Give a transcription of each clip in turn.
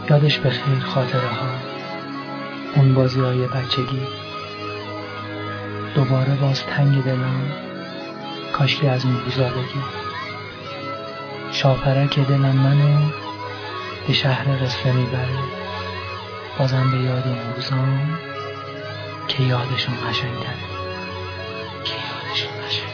یادش به خیر خاطره ها، اون بازی های بچگی. دوباره باز تنگ دلم، کاشکی از اون روزا بگی. شاپرک دلم منو به شهر قصه میبره، بازم به یاد اون روزام که یادشون قشنگ‌تره، که یادشون قشنگ‌تره.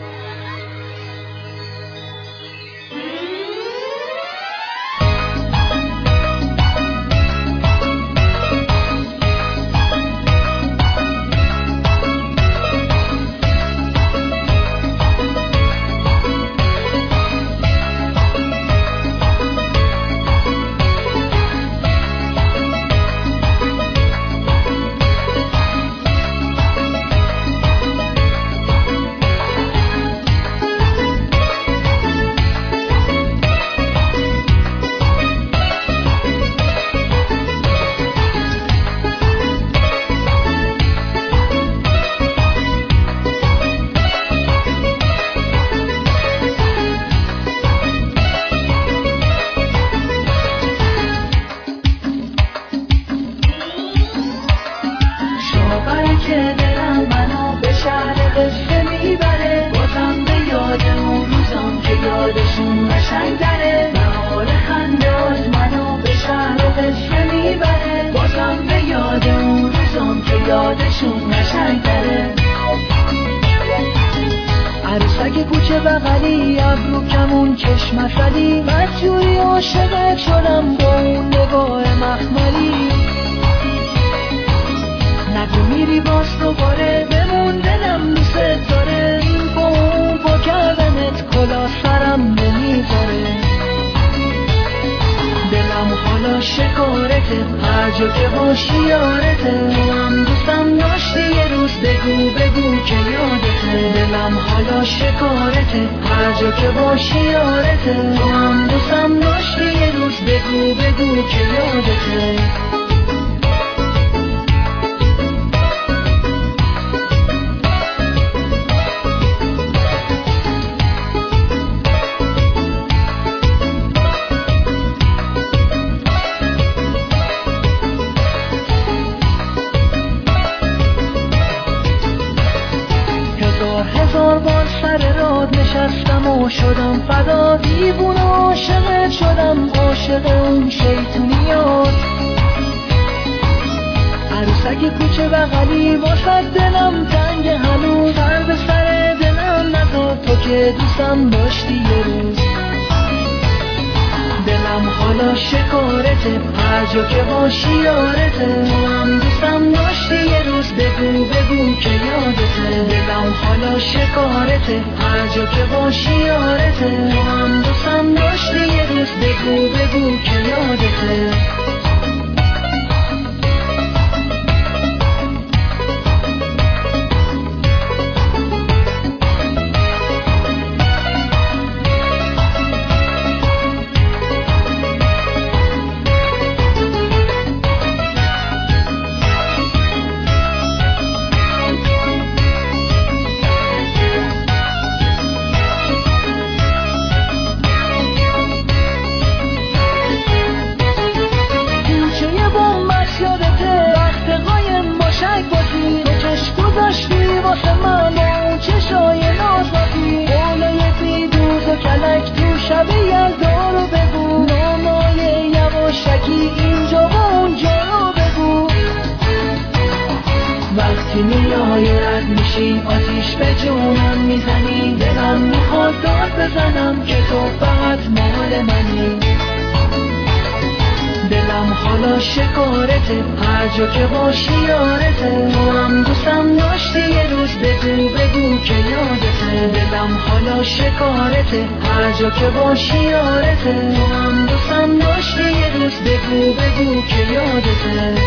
عروسک کوچه بغلی، ابرو کمون چشم مشعلی، بدجوری عاشقت شدم با اون نگاه مخملی. نگو میری باز دوباره، بمون دلم دوست داره، این با اون با کردنت کلا سرم نمیذاره. دلم حالا شکارته، هر جا که باشی یارته، تو هم دوستم داشتی یه روز، بگو که یادته. دلم حالا شکارته، هر جا که باشی یارته، تو هم دوستم داشتی یه روز، بگو که یادته. هزار بار سر راد نشستم و شدم فدا، دیوونه عاشقت شدم، عاشق اون شیطونیات. عروسک کوچه بغلی، واسه دلم تنگ هنوز، سر به سر دلم نزار، تو که دوستم داشتی یه روز. دلم حالا شکارته، هر جا که باشی یارته، تو هم دوستم داشتی یه روز، بگو که یادته. دلم حالا شکارته، هر جا که باشی یارته، تو هم دوستم داشتی یه روز، بگو که یادته. واسه من اون چشای نازناکی، بالای بیدوز و کلک تو شب یلدا رو بگو، نامای یواشکی اینجا و اونجا رو بگو. وقتی میای رد میشی، آتیش به جونم میزنی، دلم میخواد داد بزنم که تو فقط مال منی. دلم حالا شکارته، هر جا که باشی یارته، تو هم دوستم داشتی یه روز، بگو که یادته. دلم حالا شکارته، هر جا که باشی یارته، تو هم دوستم داشتی یه روز، بگو که یادته.